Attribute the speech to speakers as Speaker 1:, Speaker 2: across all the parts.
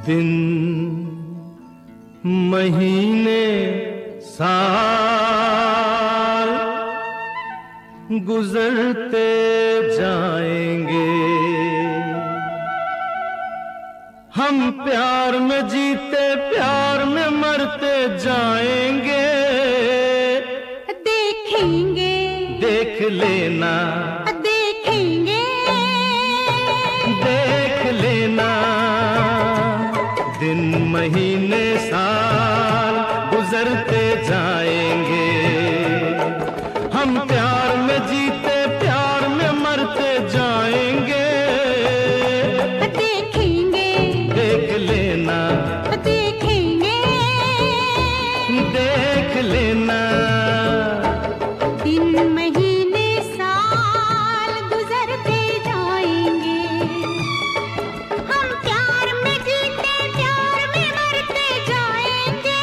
Speaker 1: दिन महीने साल गुजरते जाएंगे, हम प्यार में जीते प्यार में मरते जाएंगे।
Speaker 2: देखेंगे
Speaker 1: देख लेना,
Speaker 2: देखेंगे
Speaker 1: देख लेना, दिन महीने साल गुजरते जाएंगे, हम प्यार में जीते प्यार में मरते जाएंगे।
Speaker 2: देखेंगे
Speaker 1: देख लेना,
Speaker 2: देखेंगे
Speaker 1: देख लेना,
Speaker 2: दिन महीने साल गुजरते जाएंगे, हम प्यार में जीते प्यार में मरते जाएंगे।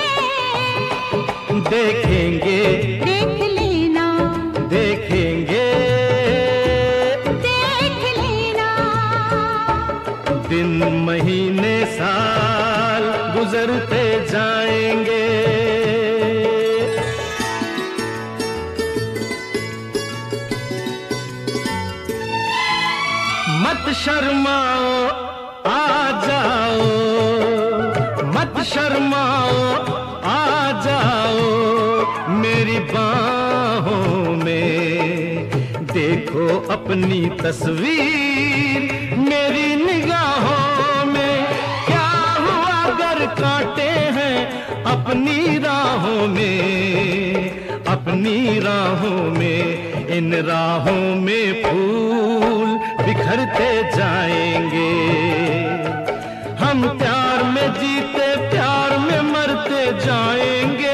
Speaker 1: देखेंगे
Speaker 2: देख लेना,
Speaker 1: देखेंगे
Speaker 2: देख लेना,
Speaker 1: दिन महीने साल गुजरते जाएंगे। मत शर्माओ आ जाओ, मत शर्माओ आ जाओ, मेरी बाहों में देखो अपनी तस्वीर, मेरी निगाहों में क्या हुआ अगर कांटे हैं अपनी राहों में, अपनी राहों में, इन राहों में फूल बिखरते जाएंगे, हम प्यार में जीते प्यार में मरते जाएंगे।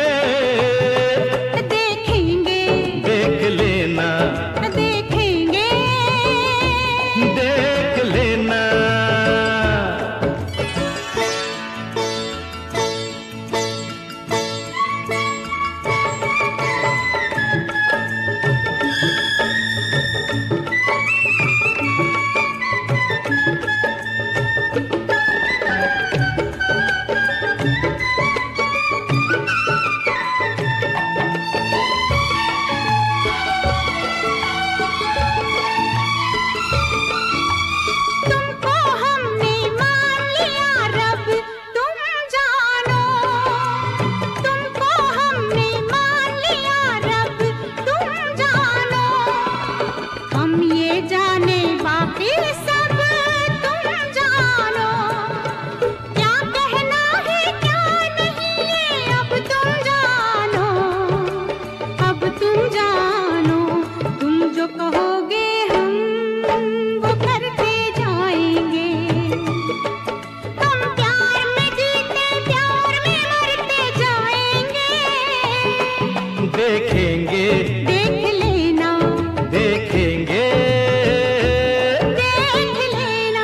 Speaker 2: देखेंगे
Speaker 1: देख लेना,
Speaker 2: देखेंगे
Speaker 1: देख लेना,
Speaker 2: तुमको हमने मान लिया रब तुम जानो, तुमको हमने मान लिया रब तुम जानो, हम ये जाने बाकी सब तुम जानो, क्या कहना है क्या नहीं ये अब तुम जानो, अब तुम जानो, तुम जो कहोगे हम वो करते जाएंगे, हम प्यार में जीते प्यार में मरते जाएंगे।
Speaker 1: देखेंगे
Speaker 2: देख लेना,
Speaker 1: देखेंगे
Speaker 2: देख लेना,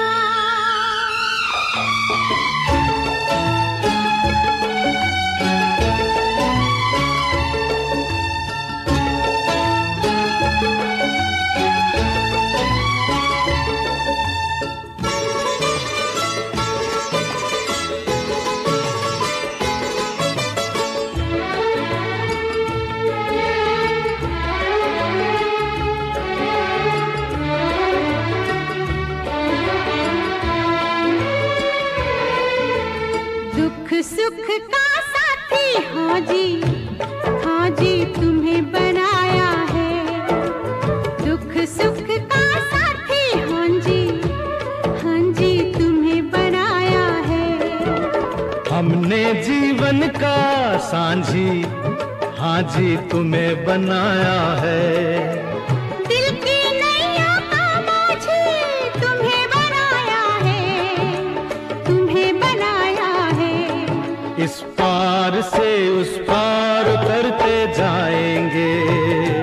Speaker 2: दुख सुख का साथी हाँ जी, हाँ जी तुम्हें बनाया है, दुख सुख का साथी हाँ जी, हाँ जी तुम्हें बनाया है,
Speaker 1: हमने जीवन का सांझी हाँ जी तुम्हें बनाया है,
Speaker 2: दिल की नैया का माझी तुम्हें बनाया है, तुम्हें बनाया है,
Speaker 1: इस पार से उस पार उतरते जाएंगे।